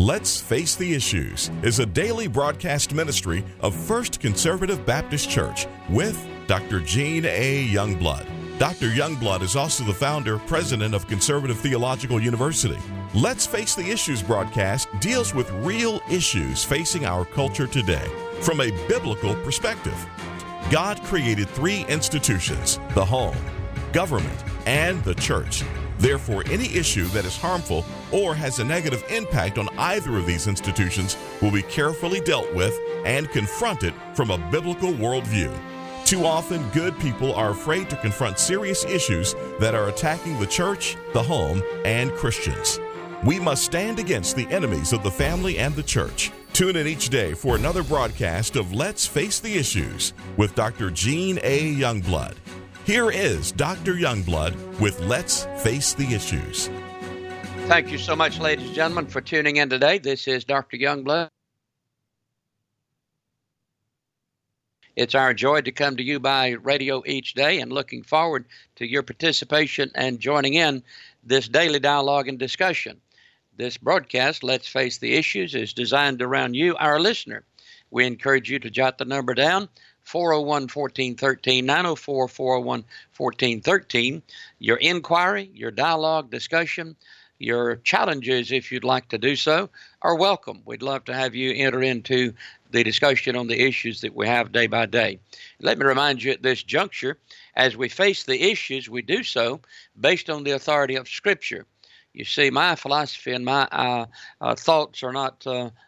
Let's Face the Issues is a daily broadcast ministry of First Conservative Baptist Church with Dr. Gene A. Youngblood. Dr. Youngblood is also the founder, president of Conservative Theological University. Let's Face the Issues broadcast deals with real issues facing our culture today from a biblical perspective. God created three institutions: the home, government, and the church. Therefore, any issue that is harmful or has a negative impact on either of these institutions will be carefully dealt with and confronted from a biblical worldview. Too often, good people are afraid to confront serious issues that are attacking the church, the home, and Christians. We must stand against the enemies of the family and the church. Tune in each day for another broadcast of Let's Face the Issues with Dr. Gene A. Youngblood. Here is Dr. Youngblood with Let's Face the Issues. Thank you so much, ladies and gentlemen, for tuning in today. This is Dr. Youngblood. It's our joy to come to you by radio each day, and looking forward to your participation and joining in this daily dialogue and discussion. This broadcast, Let's Face the Issues, is designed around you, our listener. We encourage you to jot the number down, 401-1413, 904-401-1413. Your inquiry, your dialogue, discussion, your challenges, if you'd like to do so, are welcome. We'd love to have you enter into the discussion on the issues that we have day by day. Let me remind you at this juncture, as we face the issues, we do so based on the authority of Scripture. You see, my philosophy and my thoughts are not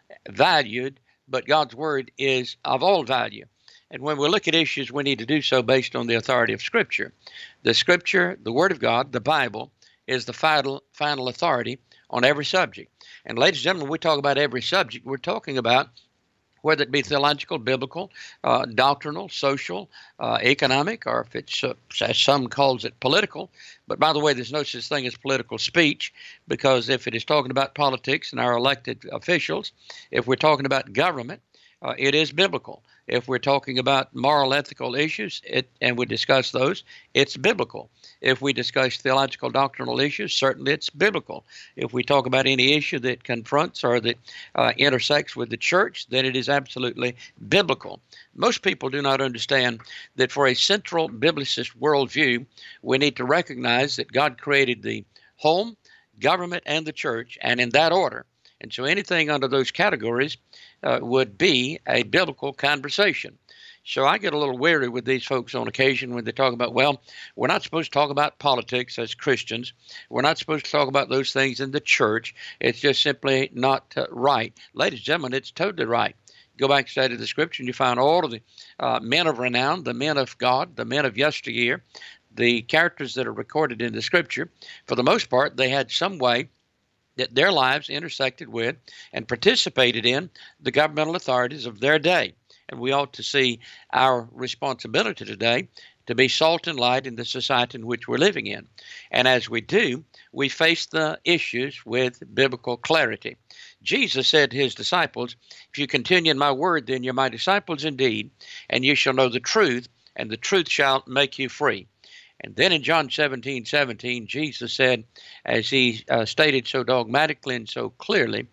valued, but God's Word is of all value. And when we look at issues, we need to do so based on the authority of Scripture. The Scripture, the Word of God, the Bible, is the final authority on every subject. And ladies and gentlemen, when we talk about every subject, we're talking about whether it be theological, biblical, doctrinal, social, economic, or if it's, as some calls it, political. But by the way, there's no such thing as political speech, because if it is talking about politics and our elected officials, if we're talking about government, it is biblical. If we're talking about moral, ethical issues, and we discuss those, it's biblical. If we discuss theological, doctrinal issues, certainly it's biblical. If we talk about any issue that confronts or that intersects with the church, then it is absolutely biblical. Most people do not understand that for a central biblicist worldview, we need to recognize that God created the home, government, and the church, and in that order. And so anything under those categories would be a biblical conversation. So I get a little weary with these folks on occasion when they talk about, well, we're not supposed to talk about politics as Christians. We're not supposed to talk about those things in the church. It's just simply not right. Ladies and gentlemen, it's totally right. Go back and study the Scripture, and you find all of the men of renown, the men of God, the men of yesteryear, the characters that are recorded in the Scripture. For the most part, they had some way that their lives intersected with and participated in the governmental authorities of their day. And we ought to see our responsibility today to be salt and light in the society in which we're living in. And as we do, we face the issues with biblical clarity. Jesus said to his disciples, "If you continue in my word, then you're my disciples indeed, and you shall know the truth, and the truth shall make you free." And then in John 17:17, Jesus said, as he stated so dogmatically and so clearly,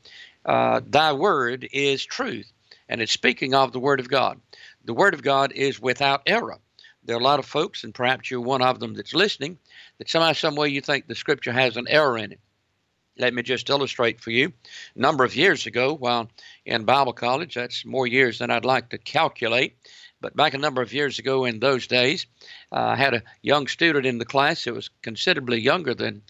thy word is truth. And it's speaking of the Word of God. The Word of God is without error. There are a lot of folks, and perhaps you're one of them that's listening, that somehow, some way you think the Scripture has an error in it. Let me just illustrate for you. A number of years ago, while in Bible college, that's more years than I'd like to calculate, but back a number of years ago in those days, I had a young student in the class that was considerably younger than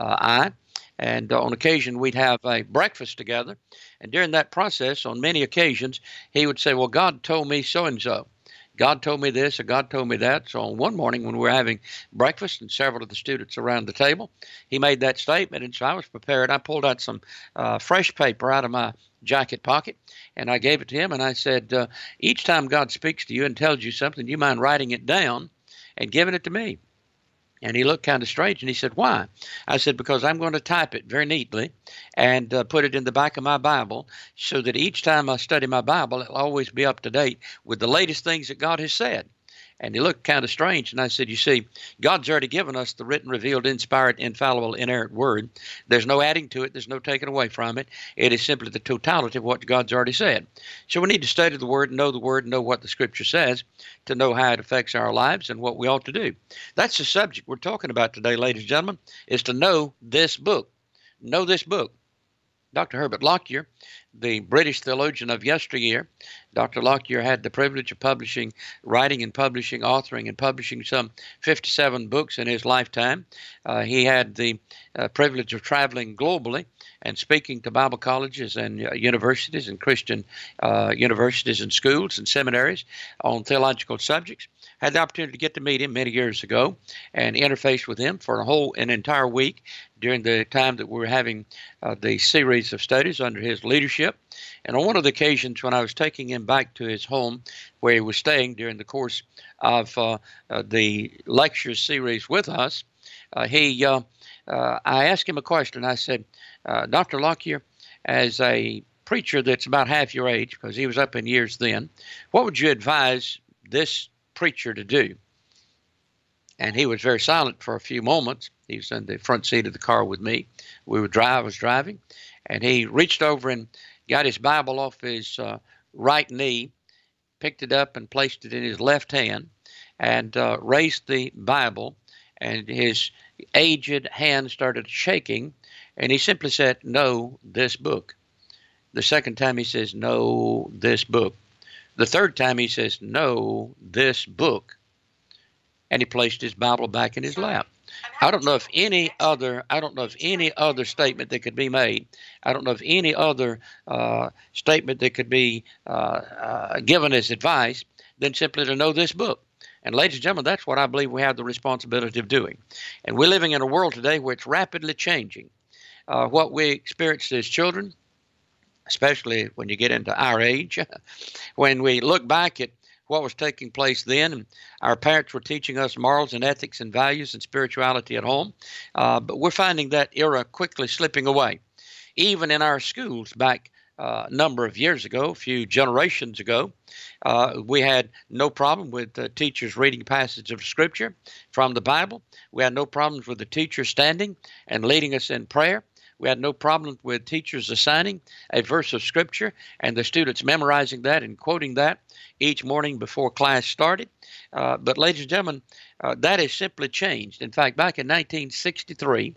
I. And on occasion, we'd have a breakfast together. And during that process, on many occasions, he would say, well, God told me so-and-so. God told me this or God told me that. So on one morning when we were having breakfast and several of the students around the table, he made that statement. And so I was prepared. I pulled out some fresh paper out of my jacket pocket, and I gave it to him. And I said, each time God speaks to you and tells you something, you mind writing it down and giving it to me? And he looked kind of strange, and he said, why? I said, because I'm going to type it very neatly and put it in the back of my Bible so that each time I study my Bible, it'll always be up to date with the latest things that God has said. And he looked kind of strange. And I said, you see, God's already given us the written, revealed, inspired, infallible, inerrant word. There's no adding to it. There's no taking away from it. It is simply the totality of what God's already said. So we need to study the word, know what the Scripture says, to know how it affects our lives and what we ought to do. That's the subject we're talking about today, ladies and gentlemen, is to know this book. Know this book. Dr. Herbert Lockyer, the British theologian of yesteryear. Dr. Lockyer had the privilege of writing and publishing, authoring and publishing some 57 books in his lifetime. He had the privilege of traveling globally and speaking to Bible colleges and universities and Christian universities and schools and seminaries on theological subjects. Had the opportunity to get to meet him many years ago and interface with him for an entire week during the time that we were having the series of studies under his leadership. And on one of the occasions when I was taking him back to his home where he was staying during the course of the lecture series with us, I asked him a question. I said, Dr. Lockyer, as a preacher that's about half your age, because he was up in years then, what would you advise this preacher to do? And he was very silent for a few moments. He was in the front seat of the car with me. I was driving, and he reached over and got his Bible off his right knee, picked it up and placed it in his left hand, and raised the Bible, and his aged hand started shaking, and he simply said, "Know this book." The second time he says, "Know this book." The third time he says, "Know this book." And he placed his Bible back in his lap. I don't know of any other statement that could be made. I don't know of any other statement that could be given as advice than simply to know this book. And ladies and gentlemen, that's what I believe we have the responsibility of doing. And we're living in a world today where it's rapidly changing. What we experienced as children, especially when you get into our age, when we look back at what was taking place then, and our parents were teaching us morals and ethics and values and spirituality at home, but we're finding that era quickly slipping away. Even in our schools back a number of years ago, a few generations ago, we had no problem with teachers reading passages of Scripture from the Bible. We had no problems with the teacher standing and leading us in prayer. We had no problem with teachers assigning a verse of Scripture and the students memorizing that and quoting that each morning before class started. But ladies and gentlemen, that has simply changed. In fact, back in 1963,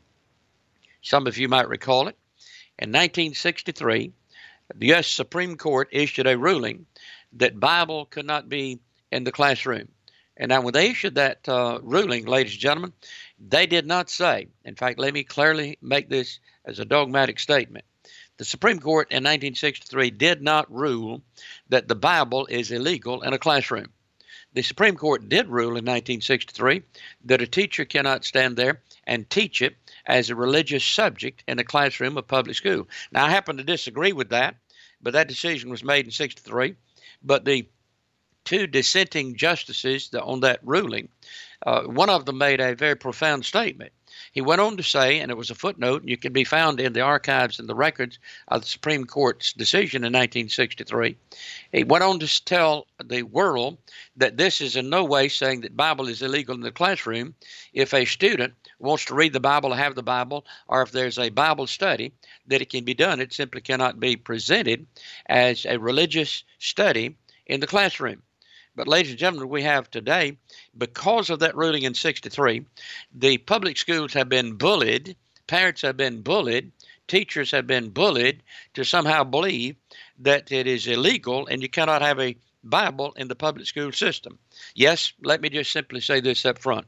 some of you might recall it, in 1963, the U.S. Supreme Court issued a ruling that Bible could not be in the classroom. And now when they issued that ruling, ladies and gentlemen, they did not say, in fact, let me clearly make this as a dogmatic statement. The Supreme Court in 1963 did not rule that the Bible is illegal in a classroom. The Supreme Court did rule in 1963 that a teacher cannot stand there and teach it as a religious subject in a classroom of public school. Now, I happen to disagree with that, but that decision was made in 63. But the two dissenting justices on that ruling, one of them made a very profound statement. He went on to say, and it was a footnote, and you can be found in the archives and the records of the Supreme Court's decision in 1963. He went on to tell the world that this is in no way saying that Bible is illegal in the classroom. If a student wants to read the Bible or have the Bible, or if there's a Bible study, that it can be done. It simply cannot be presented as a religious study in the classroom. But ladies and gentlemen, we have today, because of that ruling in 63, the public schools have been bullied, parents have been bullied, teachers have been bullied to somehow believe that it is illegal and you cannot have a Bible in the public school system. Yes, let me just simply say this up front.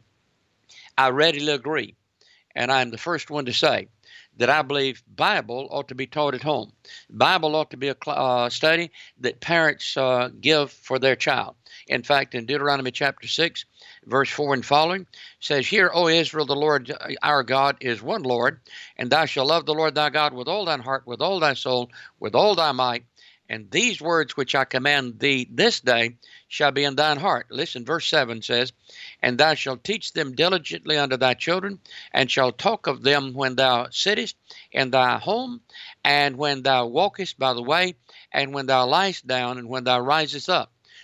I readily agree, and I'm the first one to say that I believe Bible ought to be taught at home. Bible ought to be a study that parents give for their child. In fact, in Deuteronomy chapter 6, verse 4 and following, says, "Hear, O Israel, the Lord our God is one Lord, and thou shalt love the Lord thy God with all thine heart, with all thy soul, with all thy might. And these words which I command thee this day shall be in thine heart." Listen, verse 7 says, "And thou shalt teach them diligently unto thy children, and shalt talk of them when thou sittest in thy home, and when thou walkest by the way, and when thou liest down, and when thou risest up."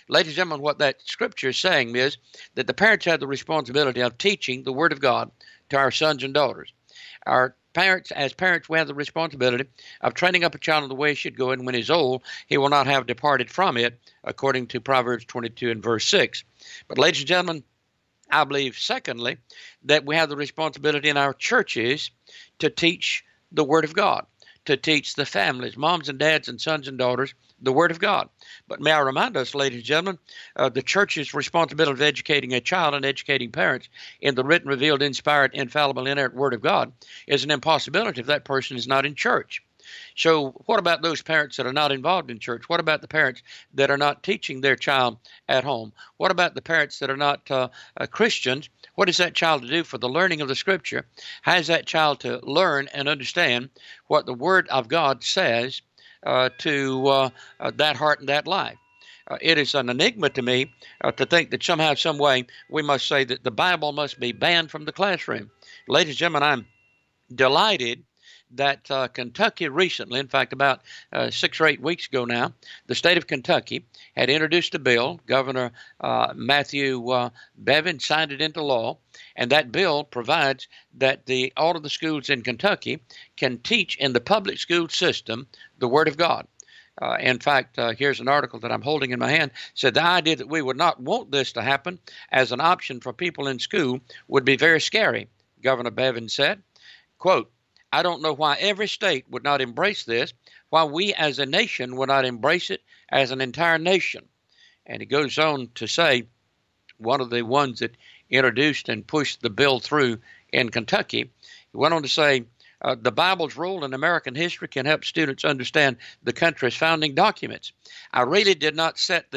Ladies and gentlemen, what that scripture is saying is that the parents have the responsibility of teaching the Word of God to our sons and daughters. Our parents, as parents, we have the responsibility of training up a child in the way he should go, and when he's old, he will not have departed from it, according to Proverbs 22 and verse 6. But ladies and gentlemen, I believe, secondly, that we have the responsibility in our churches to teach the Word of God, to teach the families, moms and dads and sons and daughters, the Word of God. But may I remind us, ladies and gentlemen, the church's responsibility of educating a child and educating parents in the written, revealed, inspired, infallible, inerrant Word of God is an impossibility if that person is not in church. So what about those parents that are not involved in church? What about the parents that are not teaching their child at home? What about the parents that are not Christians? What is that child to do for the learning of the Scripture? How is that child to learn and understand what the Word of God says to that heart and that life? It is an enigma to me to think that somehow, some way, we must say that the Bible must be banned from the classroom. Ladies and gentlemen, I'm delighted that Kentucky recently, in fact, about 6 or 8 weeks ago now, the state of Kentucky had introduced a bill. Governor Matthew Bevin signed it into law, and that bill provides that all of the schools in Kentucky can teach in the public school system the Word of God. In fact, here's an article that I'm holding in my hand. Said the idea that we would not want this to happen as an option for people in school would be very scary, Governor Bevin said. Quote, I don't know why every state would not embrace this, why we as a nation would not embrace it as an entire nation. And he goes on to say, one of the ones that introduced and pushed the bill through in Kentucky, he went on to say, the Bible's role in American history can help students understand the country's founding documents. I really did set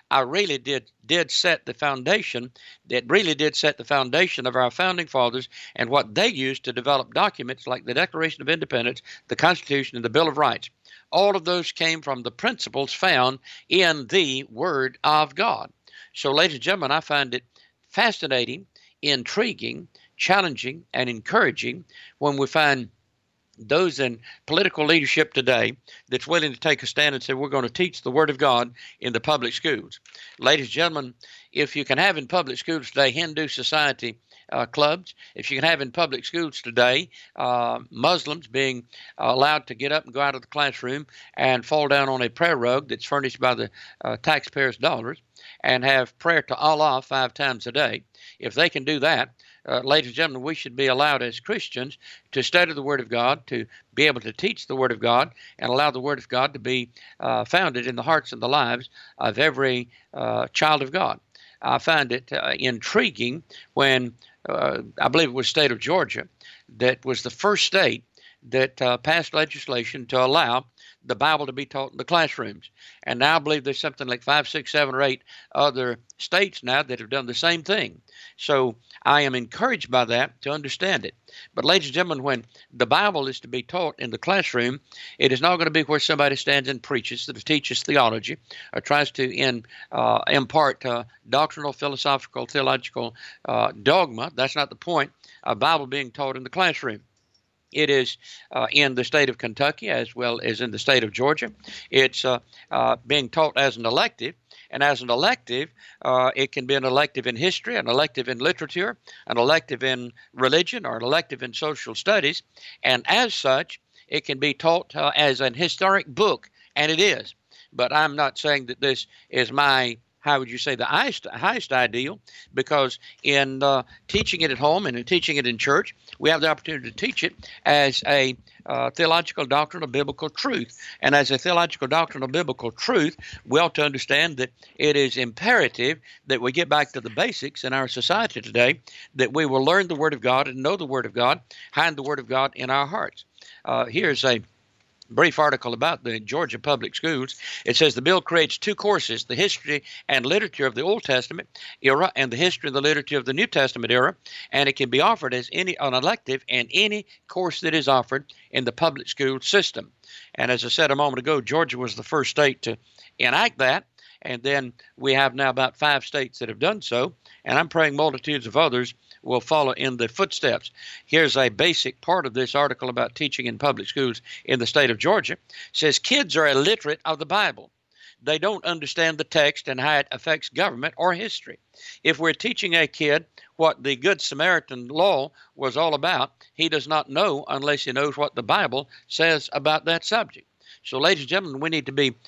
the foundation. It really did set the foundation of our founding fathers and what they used to develop documents like the Declaration of Independence, the Constitution, and the Bill of Rights. All of those came from the principles found in the Word of God. So, ladies and gentlemen, I find it fascinating, intriguing, challenging, and encouraging when we find those in political leadership today that's willing to take a stand and say, we're going to teach the Word of God in the public schools. Ladies and gentlemen, if you can have in public schools today Hindu society clubs, if you can have in public schools today Muslims being allowed to get up and go out of the classroom and fall down on a prayer rug that's furnished by the taxpayers' dollars and have prayer to Allah 5 times a day, if they can do that, ladies and gentlemen, we should be allowed as Christians to study the Word of God, to be able to teach the Word of God, and allow the Word of God to be founded in the hearts and the lives of every child of God. I find it intriguing when I believe it was the state of Georgia that was the first state that passed legislation to allow the Bible to be taught in the classrooms. And now I believe there's something like 5, 6, 7, or 8 other states now that have done the same thing. So I am encouraged by that to understand it. But ladies and gentlemen, when the Bible is to be taught in the classroom, it is not going to be where somebody stands and preaches, that teaches theology, or tries to impart doctrinal, philosophical, theological dogma. That's not the point of Bible being taught in the classroom. It is in the state of Kentucky as well as in the state of Georgia. It's being taught as an elective. And as an elective, it can be an elective in history, an elective in literature, an elective in religion, or an elective in social studies. And as such, it can be taught as an historic book, and it is. But I'm not saying that this is my, how would you say, the highest ideal, because in teaching it at home and in teaching it in church, we have the opportunity to teach it as a theological doctrine of biblical truth. And as a theological doctrine of biblical truth, we ought to understand that it is imperative that we get back to the basics in our society today, that we will learn the Word of God and know the Word of God, hide the Word of God in our hearts. Here's a brief article about the Georgia public schools. It says the bill creates 2 courses, the history and literature of the Old Testament era and the history and the literature of the New Testament era, and it can be offered as an elective in any course that is offered in the public school system. And as I said a moment ago, Georgia was the first state to enact that, and then we have now about 5 states that have done so, and I'm praying multitudes of others will follow in the footsteps. Here's a basic part of this article about teaching in public schools in the state of Georgia. It says kids are illiterate of the Bible. they don't understand the text and how it affects government or history. If we're teaching a kid what the Good Samaritan law was all about, he does not know unless he knows what the Bible says about that subject. So, ladies and gentlemen, we need to be,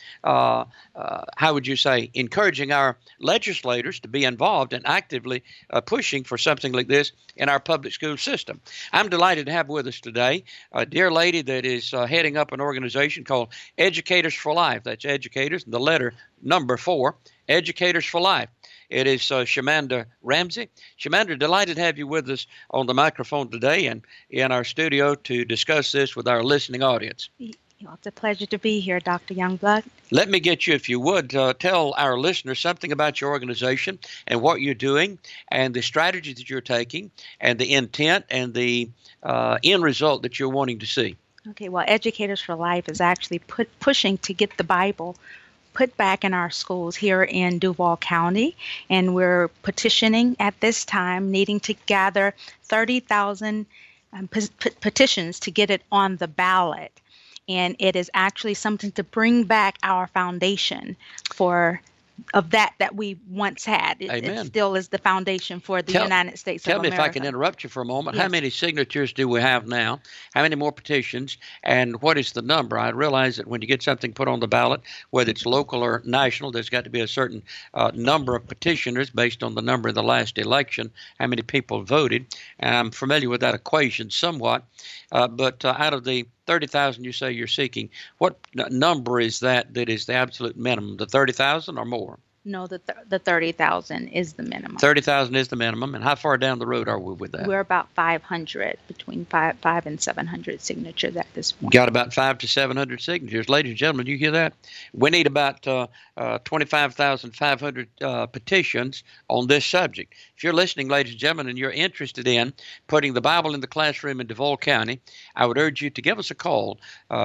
encouraging our legislators to be involved and actively pushing for something like this in our public school system. I'm delighted to have with us today a dear lady that is heading up an organization called Educators for Life. That's educators, the letter number 4, Educators for Life. It is Shamanda Ramsey. Shamanda, delighted to have you with us on the microphone today and in our studio to discuss this with our listening audience. Well, it's a pleasure to be here, Dr. Youngblood. Let me get you, if you would, tell our listeners something about your organization and what you're doing and the strategy that you're taking and the intent and the end result that you're wanting to see. Okay, well, Educators for Life is actually pushing to get the Bible put back in our schools here in Duval County, and we're petitioning at this time, needing to gather 30,000 petitions to get it on the ballot. And it is actually something to bring back our foundation of that we once had. It still is the foundation for the United States of America. Tell me, if I can interrupt you for a moment, Yes. How many signatures do we have now? How many more petitions? And what is the number? I realize that when you get something put on the ballot, whether it's local or national, there's got to be a certain number of petitioners based on the number in the last election, how many people voted. And I'm familiar with that equation somewhat. But out of the 30,000 you say you're seeking, what number is that is the absolute minimum, the 30,000 or more? No, the 30,000 is the minimum. 30,000 is the minimum. And how far down the road are we with that? We're about 500, between 5 and 700 signatures at this point. Got about 500 to 700 signatures. Ladies and gentlemen, you hear that? We need about 25,500 petitions on this subject. If you're listening, ladies and gentlemen, and you're interested in putting the Bible in the classroom in Duval County, I would urge you to give us a call,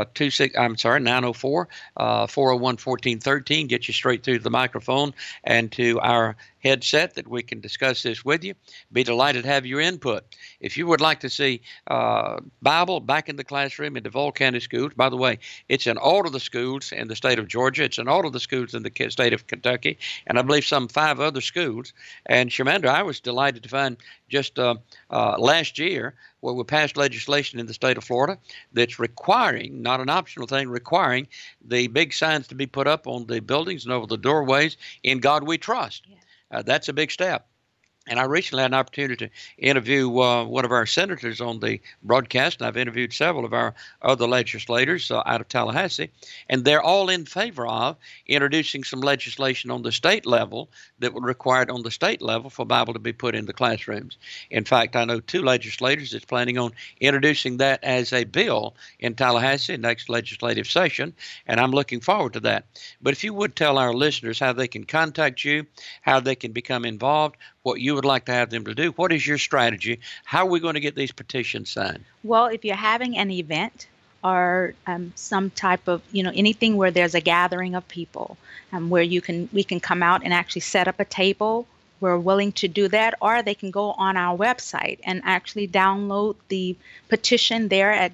904-401-1413. Get you straight through the microphone and to our headset that we can discuss this with you. Be delighted to have your input. If you would like to see Bible back in the classroom in Duval County schools, by the way, it's in all of the schools in the state of Georgia. It's in all of the schools in the state of Kentucky, and I believe some 5 other schools. And Shamanda, I was delighted to find just last year where we passed legislation in the state of Florida that's requiring, not an optional thing, requiring the big signs to be put up on the buildings and over the doorways, "In God We Trust." Yeah. That's a big step. And I recently had an opportunity to interview one of our senators on the broadcast, and I've interviewed several of our other legislators out of Tallahassee, and they're all in favor of introducing some legislation on the state level that would require it on the state level for Bible to be put in the classrooms. In fact, I know 2 legislators that's planning on introducing that as a bill in Tallahassee next legislative session, and I'm looking forward to that. But if you would tell our listeners how they can contact you, how they can become involved, what you would like to have them to do. What is your strategy? How are we going to get these petitions signed? Well, if you're having an event or some type of, anything where there's a gathering of people, where we can come out and actually set up a table, we're willing to do that, or they can go on our website and actually download the petition there at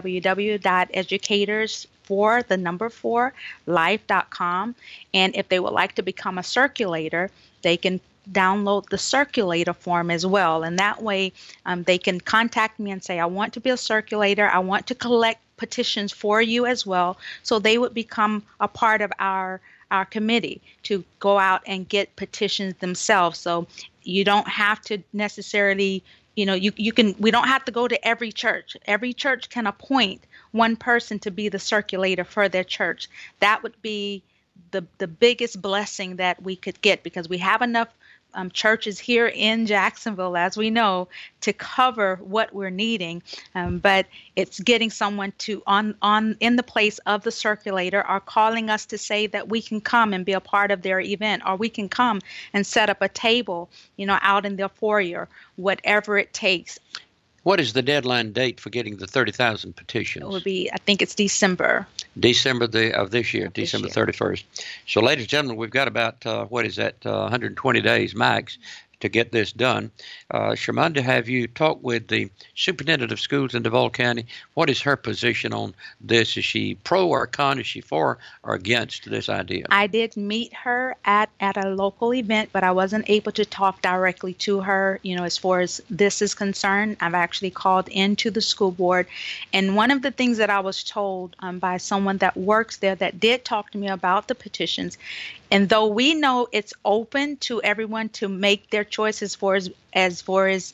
www.educators4life.com. And if they would like to become a circulator, they can download the circulator form as well. And that way they can contact me and say, I want to be a circulator. I want to collect petitions for you as well. So they would become a part of our committee to go out and get petitions themselves. So you don't have to necessarily, we don't have to go to every church. Every church can appoint one person to be the circulator for their church. That would be the biggest blessing that we could get, because we have enough churches here in Jacksonville, as we know, to cover what we're needing. But it's getting someone to in the place of the circulator, or calling us to say that we can come and be a part of their event, or we can come and set up a table, out in their foyer, whatever it takes. What is the deadline date for getting the 30,000 petitions? It would be, I think it's December. December of this year, December 31st. So, ladies and gentlemen, we've got about, 120 days max to get this done. Shamanda, have you talked with the superintendent of schools in Duval County? What is her position on this? Is she pro or con? Is she for or against this idea? I did meet her at a local event, but I wasn't able to talk directly to her, as far as this is concerned. I've actually called into the school board. And one of the things that I was told by someone that works there that did talk to me about the petitions, and though we know it's open to everyone to make their choices as far as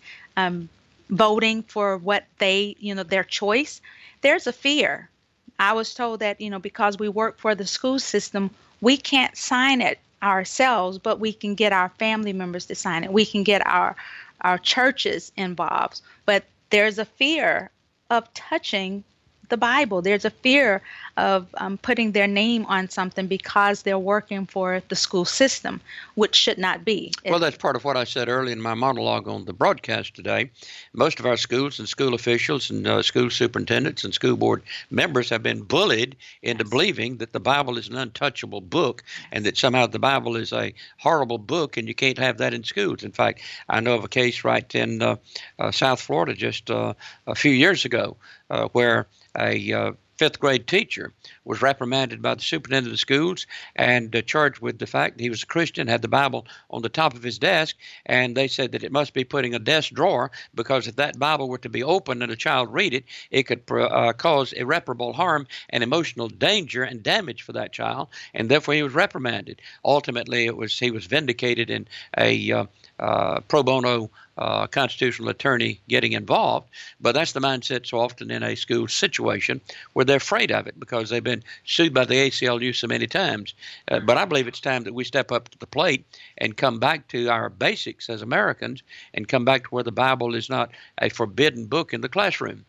voting for what they, their choice, there's a fear. I was told that, because we work for the school system, we can't sign it ourselves, but we can get our family members to sign it. We can get our churches involved. But there's a fear of touching the Bible. There's a fear of putting their name on something because they're working for the school system, which should not be. Well, that's part of what I said earlier in my monologue on the broadcast today. Most of our schools and school officials and school superintendents and school board members have been bullied into believing that the Bible is an untouchable book and that somehow the Bible is a horrible book and you can't have that in schools. In fact, I know of a case right in South Florida just a few years ago where a fifth grade teacher was reprimanded by the superintendent of schools and charged with the fact that he was a Christian, had the Bible on the top of his desk, and they said that it must be put in a desk drawer because if that Bible were to be opened and a child read it, it could cause irreparable harm and emotional danger and damage for that child, and therefore he was reprimanded. Ultimately, he was vindicated in a pro bono constitutional attorney getting involved, but that's the mindset so often in a school situation where they're afraid of it because they've been sued by the ACLU so many times. But I believe it's time that we step up to the plate and come back to our basics as Americans and come back to where the Bible is not a forbidden book in the classroom.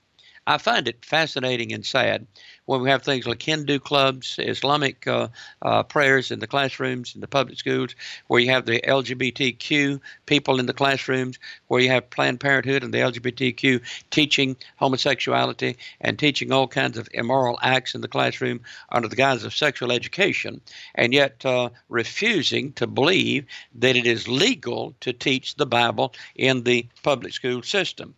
I find it fascinating and sad when we have things like Hindu clubs, Islamic prayers in the classrooms, in the public schools, where you have the LGBTQ people in the classrooms, where you have Planned Parenthood and the LGBTQ teaching homosexuality and teaching all kinds of immoral acts in the classroom under the guise of sexual education, and yet refusing to believe that it is legal to teach the Bible in the public school system.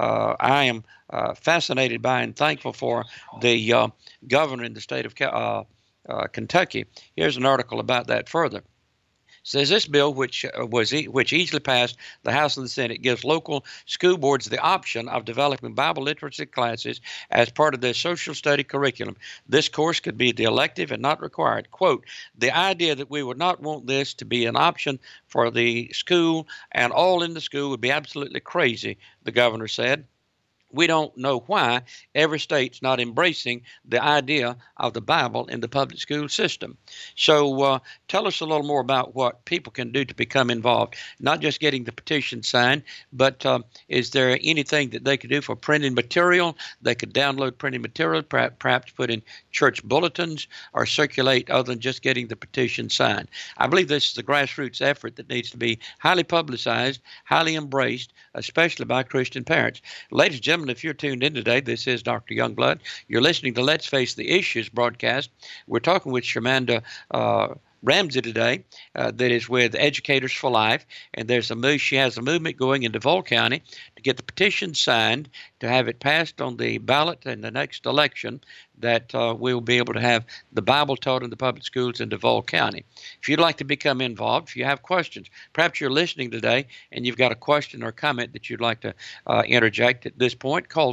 I am fascinated by and thankful for the governor in the state of Kentucky. Here's an article about that further. It says this bill, which easily passed the House and the Senate, gives local school boards the option of developing Bible literacy classes as part of their social study curriculum. This course could be the elective and not required. Quote, the idea that we would not want this to be an option for the school and all in the school would be absolutely crazy, the governor said. We don't know why every state's not embracing the idea of the Bible in the public school system. So tell us a little more about what people can do to become involved, not just getting the petition signed, but is there anything that they could do for printing material? They could download printing material, perhaps put in church bulletins or circulate other than just getting the petition signed. I believe this is a grassroots effort that needs to be highly publicized, highly embraced, especially by Christian parents. Ladies and gentlemen, if you're tuned in today, this is Dr. Youngblood. You're listening to Let's Face the Issues broadcast. We're talking with Shamanda Ramsey today that is with Educators for Life, and she has a movement going in Duval County to get the petition signed to have it passed on the ballot in the next election that we will be able to have the Bible taught in the public schools in Duval County. If you'd like to become involved, if you have questions, perhaps you're listening today and you've got a question or comment that you'd like to interject at this point, call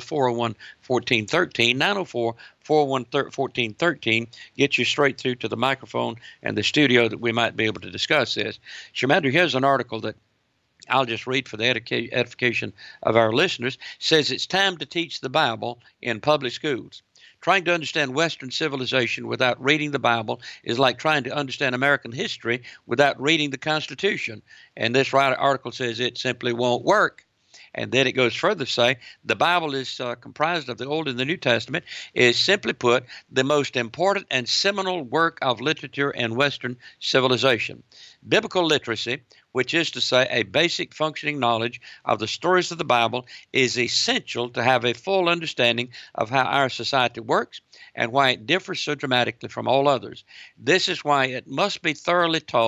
401-1413, 904-401-1413, get you straight through to the microphone and the studio that we might be able to discuss this. Shamanda, here's an article that I'll just read for the edification of our listeners. It says it's time to teach the Bible in public schools. Trying to understand Western civilization without reading the Bible is like trying to understand American history without reading the Constitution. And this article says it simply won't work. And then it goes further to say the Bible is comprised of the Old and the New Testament, is simply put the most important and seminal work of literature in Western civilization. Biblical literacy, which is to say a basic functioning knowledge of the stories of the Bible, is essential to have a full understanding of how our society works and why it differs so dramatically from all others. This is why it must be thoroughly taught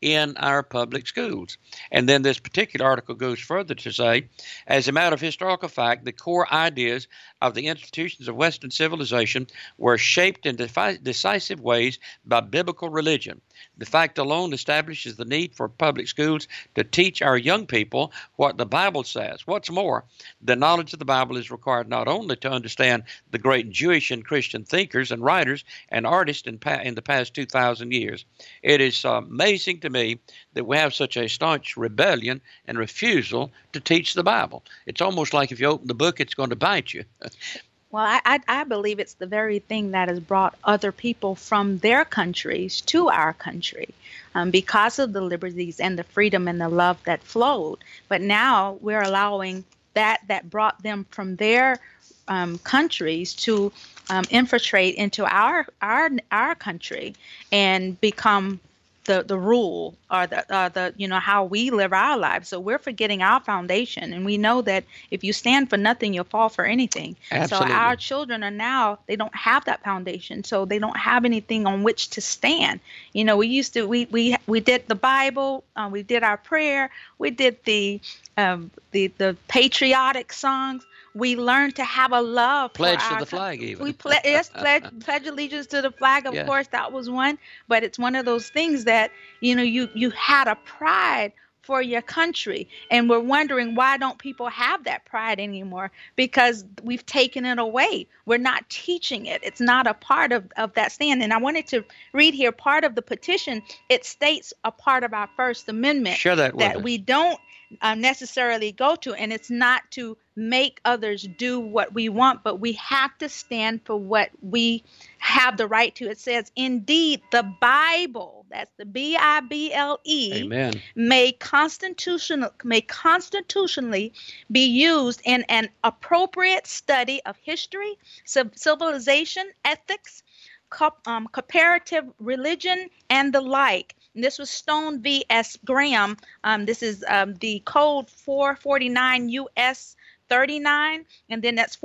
in our public schools. And then this particular article goes further to say, as a matter of historical fact, the core ideas of the institutions of Western civilization were shaped in decisive ways by biblical religion. The fact alone establishes the need for public schools to teach our young people what the Bible says. What's more, the knowledge of the Bible is required not only to understand the great Jewish and Christian thinkers and writers and artists in the past 2,000 years. It is amazing to me that we have such a staunch rebellion and refusal to teach the Bible. It's almost like if you open the book, it's going to bite you. Well, I believe it's the very thing that has brought other people from their countries to our country because of the liberties and the freedom and the love that flowed. But now we're allowing that brought them from their countries to infiltrate into our country and become the rule or the how we live our lives. So we're forgetting our foundation, and we know that if you stand for nothing, you'll fall for anything. Absolutely. So our children are now, they don't have that foundation, so they don't have anything on which to stand. We used to we did the Bible, we did our prayer, we did the patriotic songs. We learned to have a love. Pledge to the flag, even. We pledge allegiance to the flag. Of course, that was one. But it's one of those things that you had a pride for your country, and we're wondering why don't people have that pride anymore? Because we've taken it away. We're not teaching it. It's not a part of that stand. And I wanted to read here part of the petition. It states a part of our First Amendment Share that with us. we don't necessarily go to, and it's not to make others do what we want, but we have to stand for what we have the right to. It says, indeed, the Bible, that's the Bible, Amen, may constitutionally be used in an appropriate study of history, civilization, ethics, comparative religion, and the like. And this was Stone v. S. Graham. This is the code 449 U.S. 39, and then that's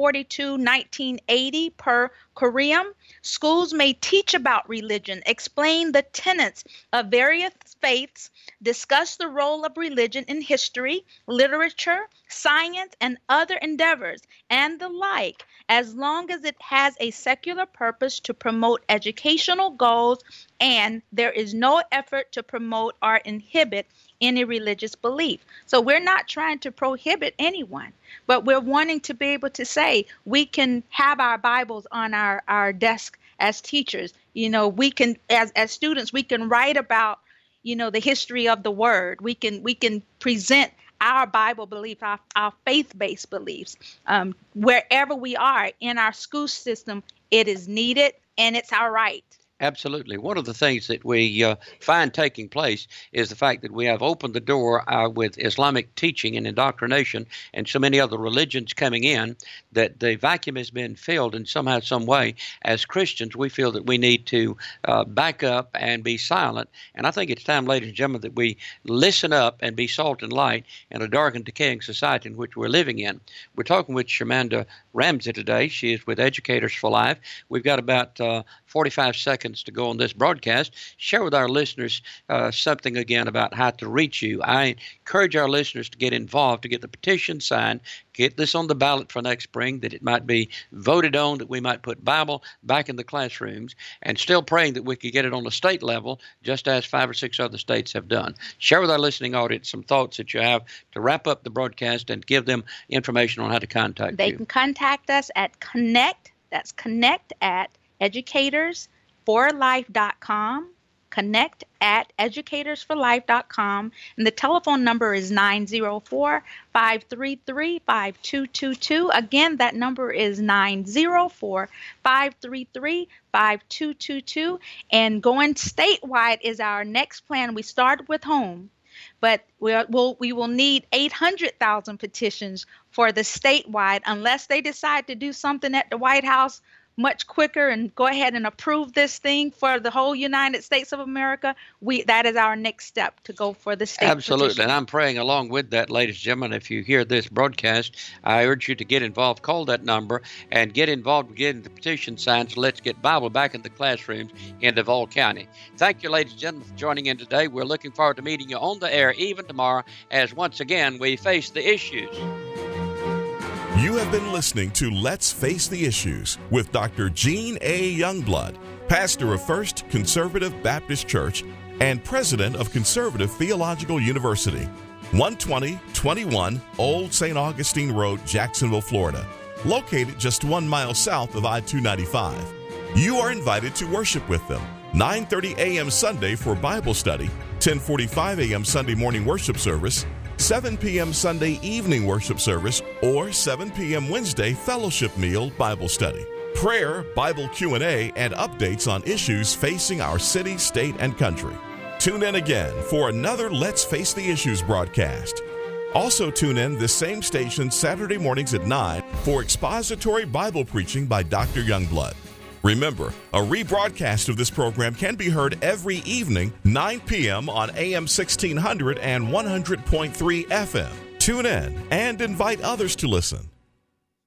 42/1980 per Curiam. Schools may teach about religion, explain the tenets of various faiths, discuss the role of religion in history, literature, science, and other endeavors, and the like, as long as it has a secular purpose to promote educational goals and there is no effort to promote or inhibit any religious belief. So we're not trying to prohibit anyone, but we're wanting to be able to say we can have our Bibles on our desk as teachers. We can, as students, we can write about, the history of the word. We can present our Bible belief, our faith-based beliefs. Wherever we are in our school system, it is needed and it's our right. Absolutely. One of the things that we find taking place is the fact that we have opened the door with Islamic teaching and indoctrination and so many other religions coming in, that the vacuum has been filled in somehow, some way. As Christians, we feel that we need to back up and be silent. And I think it's time, ladies and gentlemen, that we listen up and be salt and light in a dark and decaying society in which we're living in. We're talking with Shamanda Ramsey today. She is with Educators for Life. We've got about 45 seconds to go on this broadcast. Share with our listeners something again about how to reach you. I encourage our listeners to get involved, to get the petition signed, get this on the ballot for next spring, that it might be voted on, that we might put Bible back in the classrooms, and still praying that we could get it on the state level, just as 5 or 6 other states have done. Share with our listening audience some thoughts that you have to wrap up the broadcast and give them information on how to contact you. They can contact us at connect, that's connect at educatorsforlife.com, connect at educatorsforlife.com, and the telephone number is 904-533-5222. Again, that number is 904-533-5222, and going statewide is our next plan. We started with home, but we will need 800,000 petitions for the statewide, unless they decide to do something at the White House much quicker and go ahead and approve this thing for the whole United States of America, that is our next step to go for the state Absolutely. petition. And I'm praying along with that, ladies and gentlemen. If you hear this broadcast, I urge you to get involved. Call that number and get involved with getting the petition signed. So let's get Bible back in the classrooms in Duval County. Thank you, ladies and gentlemen, for joining in today. We're looking forward to meeting you on the air even tomorrow as once again we face the issues. You have been listening to Let's Face the Issues with Dr. Gene A. Youngblood, pastor of First Conservative Baptist Church and president of Conservative Theological University, 12021 Old St. Augustine Road, Jacksonville, Florida, located just 1 mile south of I-295. You are invited to worship with them 9:30 a.m. Sunday for Bible study, 10:45 a.m. Sunday morning worship service, 7 p.m. Sunday evening worship service, or 7 p.m. Wednesday fellowship meal Bible study, prayer, Bible Q&A, and updates on issues facing our city, state, and country. Tune in again for another Let's Face the Issues broadcast. Also tune in this same station Saturday mornings at 9 for expository Bible preaching by Dr. Youngblood. Remember, a rebroadcast of this program can be heard every evening, 9 p.m. on AM 1600 and 100.3 FM. Tune in and invite others to listen.